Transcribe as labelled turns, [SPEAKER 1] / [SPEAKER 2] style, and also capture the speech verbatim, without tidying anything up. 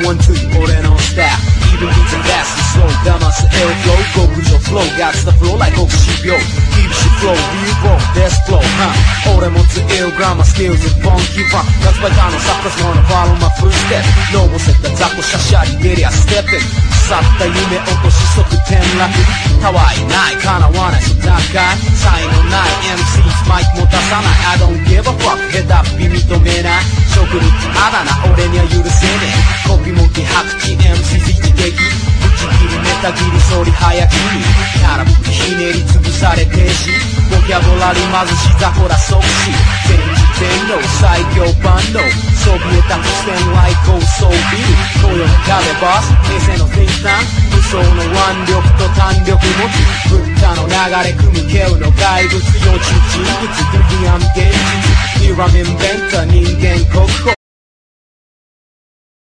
[SPEAKER 1] one two 俺のスタイル Even beats and fast and slow 騙す air flow 極上 flow Got the flow like 極主病 Keep shit flow Real flow Best flow huh 俺持つ ill grammar skills and funky funk 夏バカのサッカス gonna follow my footsteps ノーボセった雑魚シャシャリ出りゃステップ腐った夢落とし即転落たわいない叶わないそう高い才能ない エムシー マイク持たさない I don't give a fuck ヘタっぴ認めない職人あだ名俺には許せねえコピモキ白地 エムシー 一撃ぶち切りネタ切り反り早切りキャラぶきひねり潰され停止ボキャブラリー貧し雑魚ら即死全時全能最強バンドそびえた伏線 like 高層ビル東洋の壁ボス平成のthink tank無双の腕力と弾力持ちブッダの流れ組み消うの怪物幼虫人物ドゥディアン現実ピラミンベンター人間国宝